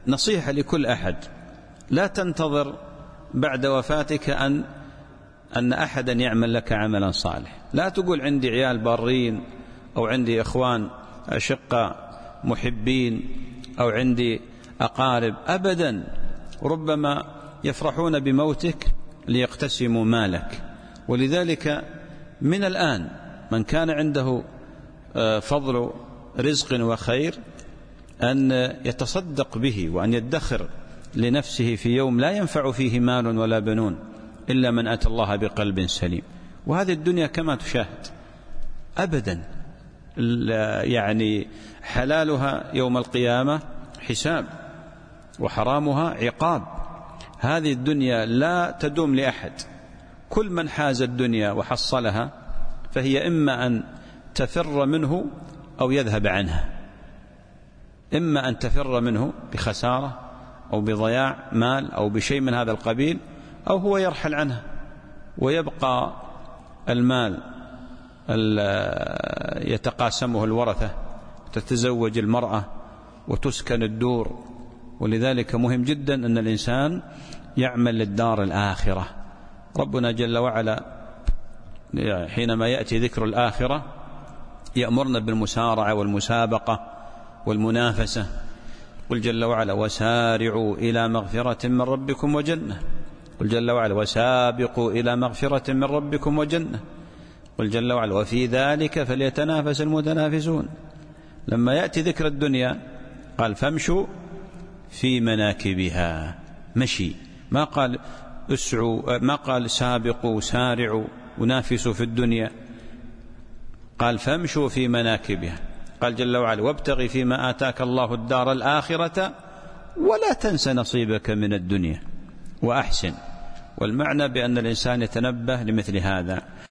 نصيحة لكل أحد: لا تنتظر بعد وفاتك أن أحدا يعمل لك عملا صالح. لا تقول عندي عيال بارين، أو عندي إخوان أشقاء محبين، أو عندي أقارب. أبدا، ربما يفرحون بموتك ليقتسموا مالك. ولذلك من الآن من كان عنده فضل رزق وخير أن يتصدق به، وأن يدخر لنفسه في يوم لا ينفع فيه مال ولا بنون إلا من أتى الله بقلب سليم. وهذه الدنيا كما تشاهد أبدا، يعني حلالها يوم القيامة حساب، وحرامها عقاب. هذه الدنيا لا تدوم لأحد. كل من حاز الدنيا وحصلها فهي إما أن تفر منه أو يذهب عنها، إما أن تفر منه بخسارة أو بضياع مال أو بشيء من هذا القبيل، أو هو يرحل عنها ويبقى المال يتقاسمه الورثة، تتزوج المرأة وتسكن الدور. ولذلك مهم جدا أن الإنسان يعمل للدار الآخرة. ربنا جل وعلا حينما يأتي ذكر الآخرة يأمرنا بالمسارعة والمسابقة والمنافسة. قل جل وعلا: وسارعوا إلى مغفرة من ربكم وجنة. قل جل وعلا: وسابقوا إلى مغفرة من ربكم وجنة. قل جل وعلا: وفي ذلك فليتنافس المتنافسون. لما يأتي ذكر الدنيا قال: فامشوا في مناكبها. مشي، ما قال اسعوا، ما قال سابقوا سارعوا ونافسوا في الدنيا، قال فامشوا في مناكبها. قال جل وعلا: وابتغي فيما آتاك الله الدار الآخرة ولا تنس نصيبك من الدنيا وأحسن. والمعنى بأن الإنسان يتنبه لمثل هذا.